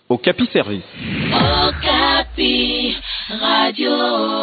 Okapi Service. Okapi, Radio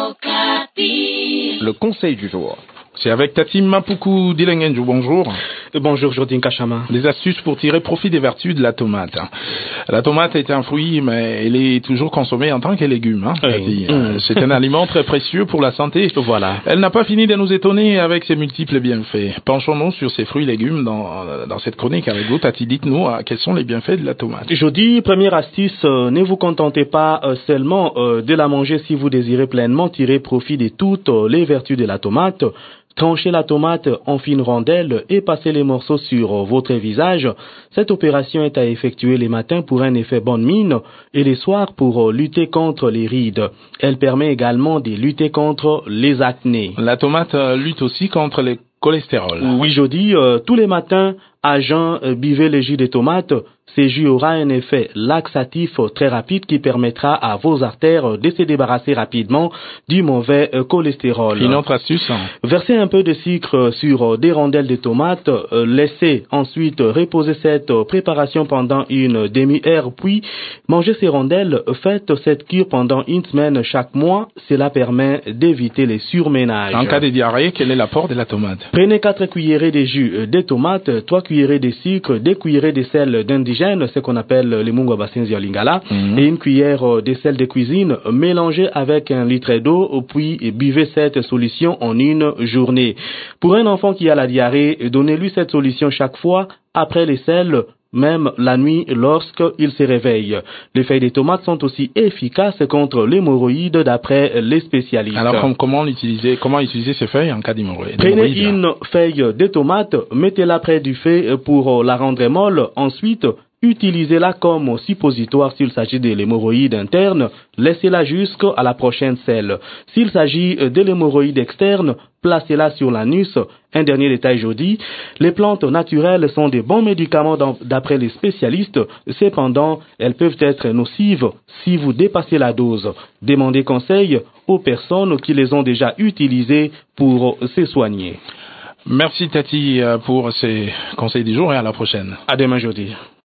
Okapi. Le conseil du jour. C'est avec Tati Mapuku Dilengenju, bonjour. Bonjour Jodine Kachama. Des astuces pour tirer profit des vertus de la tomate. La tomate est un fruit, mais elle est toujours consommée en tant que légume. C'est un aliment très précieux pour la santé. Voilà. Elle n'a pas fini de nous étonner avec ses multiples bienfaits. Penchons-nous sur ces fruits et légumes dans cette chronique avec vous. Tati, dites-nous quels sont les bienfaits de la tomate. Jodi, première astuce, ne vous contentez pas seulement de la manger si vous désirez pleinement tirer profit de toutes les vertus de la tomate. Tranchez la tomate en fines rondelles et passez les morceaux sur votre visage. Cette opération est à effectuer les matins pour un effet bonne mine et les soirs pour lutter contre les rides. Elle permet également de lutter contre les acnés. La tomate lutte aussi contre le cholestérol. Oui, Jodi, tous les matins, à jeun, buvez le jus de tomate. Ce jus aura un effet laxatif très rapide qui permettra à vos artères de se débarrasser rapidement du mauvais cholestérol. Une autre astuce. Versez un peu de sucre sur des rondelles de tomates, laissez ensuite reposer cette préparation pendant une demi-heure, puis mangez ces rondelles. Faites cette cure pendant une semaine chaque mois. Cela permet d'éviter les surménages. En cas de diarrhée, quel est l'apport de la tomate? Prenez 4 cuillerées de jus de tomate, 3 cuillerées de sucre, 2 cuillerées de sel d'indigène, ce qu'on appelle les mungo basinzi au lingala, et une cuillère de sel de cuisine. Mélangez avec 1 litre d'eau, puis buvez cette solution en une journée. Pour un enfant qui a la diarrhée, donnez-lui cette solution chaque fois après les sels, même la nuit lorsqu'il se réveille. Les feuilles de tomates sont aussi efficaces contre l'hémorroïde d'après les spécialistes. Alors comment utiliser ces feuilles en cas d'hémorroïde? Prenez une feuille de tomate, mettez-la près du feu pour la rendre molle. Ensuite, utilisez-la comme suppositoire s'il s'agit de l'hémorroïde interne. Laissez-la jusqu'à la prochaine selle. S'il s'agit de l'hémorroïde externe, placez-la sur l'anus. Un dernier détail Jodi, les plantes naturelles sont de bons médicaments d'après les spécialistes. Cependant, elles peuvent être nocives si vous dépassez la dose. Demandez conseil aux personnes qui les ont déjà utilisées pour se soigner. Merci Tati pour ces conseils du jour et à la prochaine. À demain Jodi.